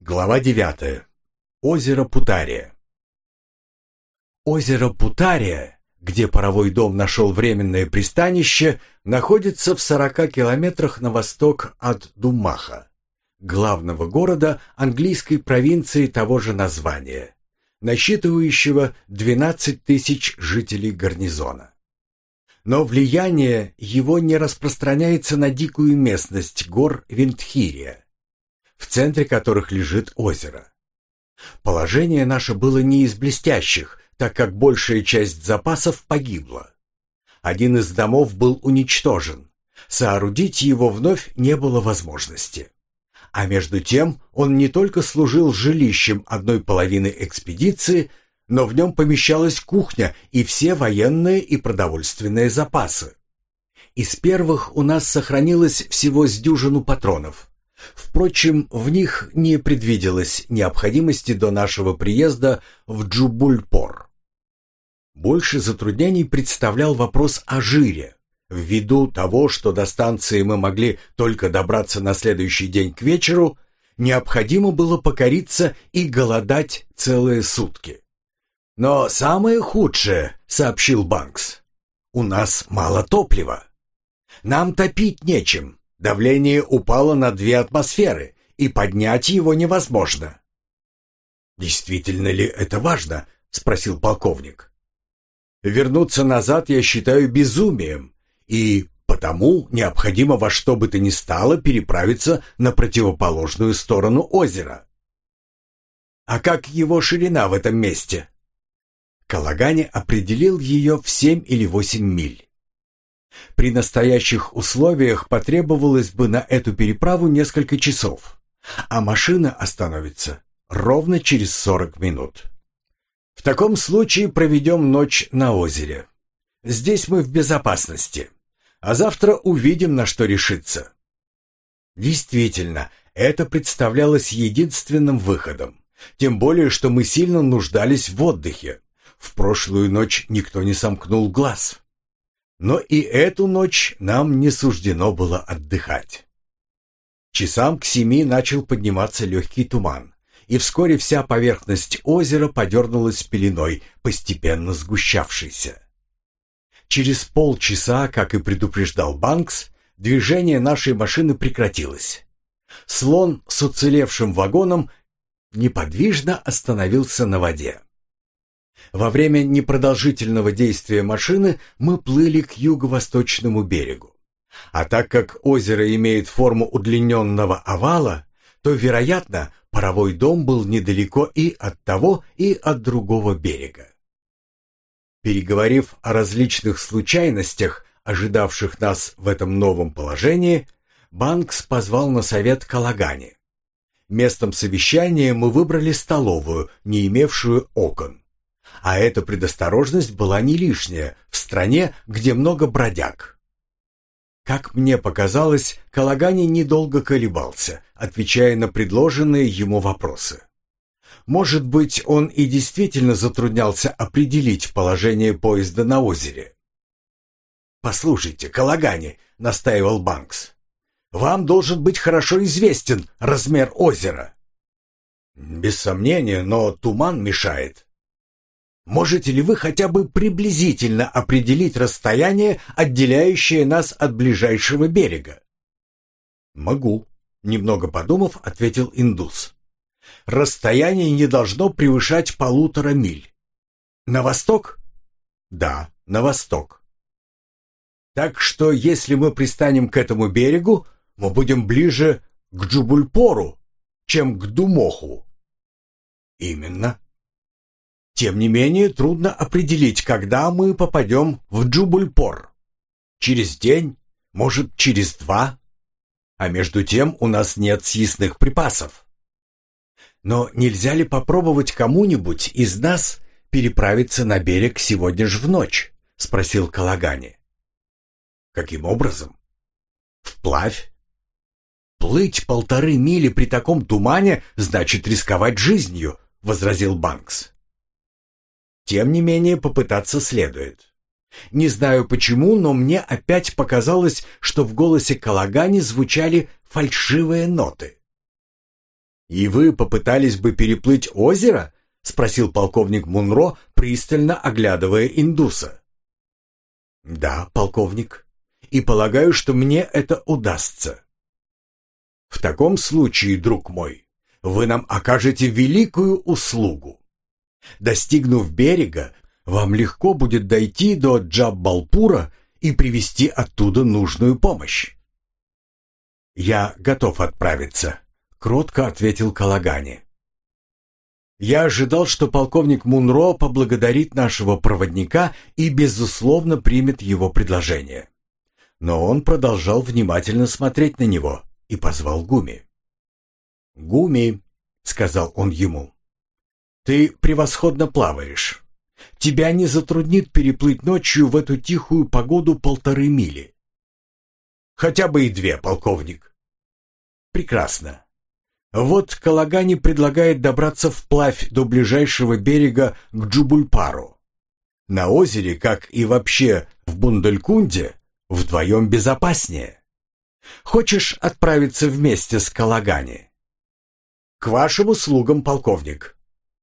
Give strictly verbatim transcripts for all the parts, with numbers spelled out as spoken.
Глава девятая. Озеро Путария. Озеро Путария, где паровой дом нашел временное пристанище, находится в сорока километрах на восток от Думаха, главного города английской провинции того же названия, насчитывающего двенадцать тысяч жителей гарнизона. Но влияние его не распространяется на дикую местность гор Виндхирия, в центре которых лежит озеро. Положение наше было не из блестящих, так как большая часть запасов погибла. Один из домов был уничтожен. Соорудить его вновь не было возможности. А между тем он не только служил жилищем одной половины экспедиции, но в нем помещалась кухня и все военные и продовольственные запасы. Из первых у нас сохранилось всего с дюжину патронов. Впрочем, в них не предвиделось необходимости до нашего приезда в Джубульпор. Больше затруднений представлял вопрос о жире, ввиду того, что до станции мы могли только добраться на следующий день к вечеру, необходимо было покориться и голодать целые сутки. «Но самое худшее, — сообщил Банкс, — у нас мало топлива. Нам топить нечем. Давление упало на две атмосферы, и поднять его невозможно». «Действительно ли это важно?» — спросил полковник. «Вернуться назад я считаю безумием, и потому необходимо во что бы то ни стало переправиться на противоположную сторону озера». «А как его ширина в этом месте?» Калагани определил ее в семь или восемь миль. При настоящих условиях потребовалось бы на эту переправу несколько часов, а машина остановится ровно через сорок минут. В таком случае проведем ночь на озере. Здесь мы в безопасности, а завтра увидим, на что решиться. Действительно, это представлялось единственным выходом, тем более, что мы сильно нуждались в отдыхе. В прошлую ночь никто не сомкнул глаз. Но и эту ночь нам не суждено было отдыхать. Часам к семи начал подниматься легкий туман, и вскоре вся поверхность озера подернулась пеленой, постепенно сгущавшейся. Через полчаса, как и предупреждал Банкс, движение нашей машины прекратилось. Слон с уцелевшим вагоном неподвижно остановился на воде. Во время непродолжительного действия машины мы плыли к юго-восточному берегу. А так как озеро имеет форму удлиненного овала, то, вероятно, паровой дом был недалеко и от того, и от другого берега. Переговорив о различных случайностях, ожидавших нас в этом новом положении, Банкс позвал на совет Калагани. Местом совещания мы выбрали столовую, не имевшую окон. А эта предосторожность была не лишняя в стране, где много бродяг. Как мне показалось, Калагани недолго колебался, отвечая на предложенные ему вопросы. Может быть, он и действительно затруднялся определить положение поезда на озере. «Послушайте, Калагани», — настаивал Банкс, — «вам должен быть хорошо известен размер озера». «Без сомнения, но туман мешает». «Можете ли вы хотя бы приблизительно определить расстояние, отделяющее нас от ближайшего берега?» «Могу», — немного подумав, ответил индус. «Расстояние не должно превышать полутора миль». «На восток?» «Да, на восток». «Так что, если мы пристанем к этому берегу, мы будем ближе к Джубульпору, чем к Думоху». «Именно». Тем не менее, трудно определить, когда мы попадем в Джубульпор. Через день, может, через два. А между тем у нас нет съестных припасов. Но нельзя ли попробовать кому-нибудь из нас переправиться на берег сегодня же в ночь? — спросил Калагани. Каким образом? Вплавь. Плыть полторы мили при таком тумане значит рисковать жизнью, — возразил Банкс. Тем не менее, попытаться следует. Не знаю почему, но мне опять показалось, что в голосе Калагани звучали фальшивые ноты. «И вы попытались бы переплыть озеро?» — спросил полковник Мунро, пристально оглядывая индуса. «Да, полковник, и полагаю, что мне это удастся». «В таком случае, друг мой, вы нам окажете великую услугу. Достигнув берега, вам легко будет дойти до Джаббалпура и привезти оттуда нужную помощь». «Я готов отправиться», — кротко ответил Калагани. Я ожидал, что полковник Мунро поблагодарит нашего проводника и, безусловно, примет его предложение. Но он продолжал внимательно смотреть на него и позвал Гуми. «Гуми», — сказал он ему, — «ты превосходно плаваешь. Тебя не затруднит переплыть ночью в эту тихую погоду полторы мили». «Хотя бы и две, полковник». «Прекрасно. Вот Калагани предлагает добраться вплавь до ближайшего берега к Джубульпару. На озере, как и вообще в Бундалькунде, вдвоем безопаснее. Хочешь отправиться вместе с Калагани?» «К вашим услугам, полковник».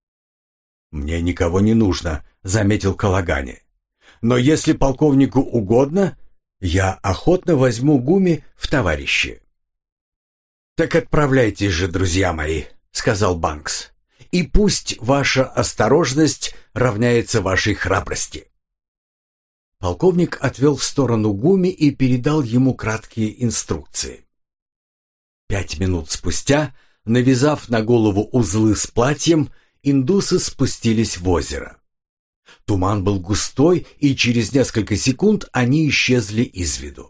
«Мне никого не нужно», — заметил Калагани. «Но если полковнику угодно, я охотно возьму Гуми в товарищи». «Так отправляйтесь же, друзья мои», — сказал Банкс, «и пусть ваша осторожность равняется вашей храбрости». Полковник отвел в сторону Гуми и передал ему краткие инструкции. Пять минут спустя, навязав на голову узлы с платьем, индусы спустились в озеро. Туман был густой, и через несколько секунд они исчезли из виду.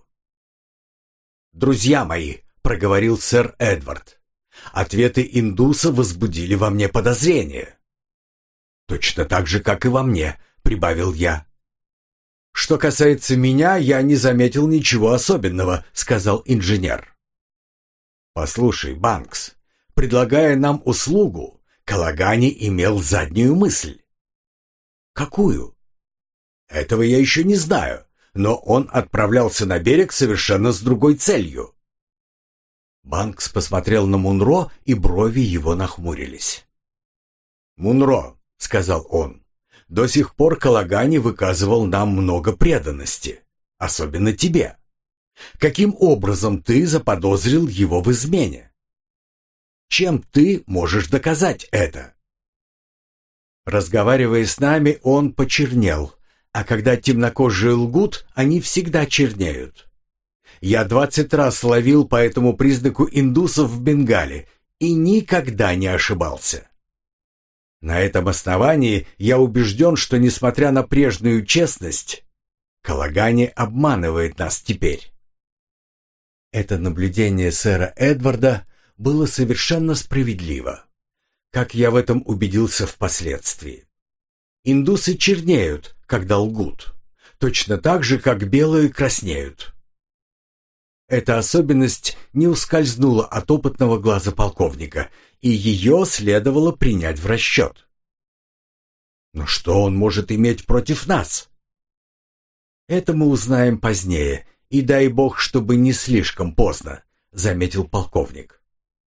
«Друзья мои», — проговорил сэр Эдвард, — «ответы индуса возбудили во мне подозрения». «Точно так же, как и во мне», — прибавил я. «Что касается меня, я не заметил ничего особенного», — сказал инженер. «Послушай, Банкс, предлагая нам услугу, Калагани имел заднюю мысль». «Какую?» «Этого я еще не знаю, но он отправлялся на берег совершенно с другой целью». Банкс посмотрел на Мунро, и брови его нахмурились. «Мунро», — сказал он, — «до сих пор Калагани выказывал нам много преданности, особенно тебе. Каким образом ты заподозрил его в измене? Чем ты можешь доказать это?» Разговаривая с нами, он почернел, а когда темнокожие лгут, они всегда чернеют. Я двадцать раз ловил по этому признаку индусов в Бенгале и никогда не ошибался. На этом основании я убежден, что, несмотря на прежнюю честность, Калагани обманывает нас теперь. Это наблюдение сэра Эдварда было совершенно справедливо, как я в этом убедился впоследствии. Индусы чернеют, когда лгут, точно так же, как белые краснеют. Эта особенность не ускользнула от опытного глаза полковника, и ее следовало принять в расчет. Но что он может иметь против нас? Это мы узнаем позднее, и дай бог, чтобы не слишком поздно, заметил полковник.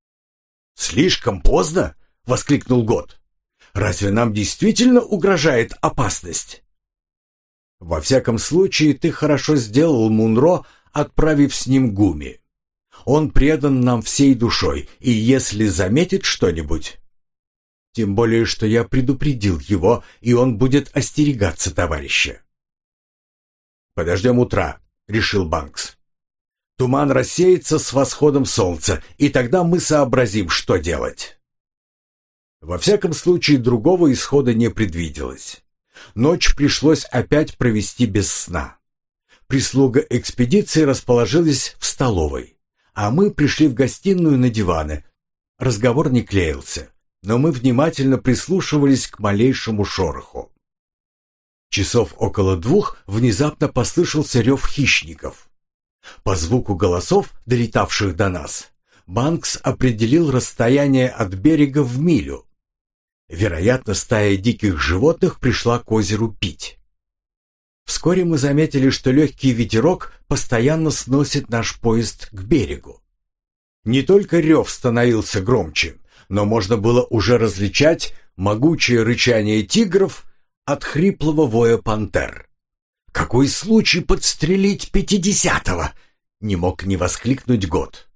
Слишком поздно? Воскликнул Гот. Разве нам действительно угрожает опасность? Во всяком случае, ты хорошо сделал, Мунро, отправив с ним Гуми. Он предан нам всей душой, и если заметит что-нибудь... Тем более, что я предупредил его, и он будет остерегаться товарища. «Подождем утра», — решил Банкс. «Туман рассеется с восходом солнца, и тогда мы сообразим, что делать». Во всяком случае, другого исхода не предвиделось. Ночь пришлось опять провести без сна. Прислуга экспедиции расположилась в столовой, а мы пришли в гостиную на диваны. Разговор не клеился, но мы внимательно прислушивались к малейшему шороху. Часов около двух внезапно послышался рев хищников. По звуку голосов, долетавших до нас, Банкс определил расстояние от берега в милю. Вероятно, стая диких животных пришла к озеру пить. Вскоре мы заметили, что легкий ветерок постоянно сносит наш поезд к берегу. Не только рев становился громче, но можно было уже различать могучее рычание тигров от хриплого воя пантер. «Какой случай подстрелить пятидесятого!» — не мог не воскликнуть Гот.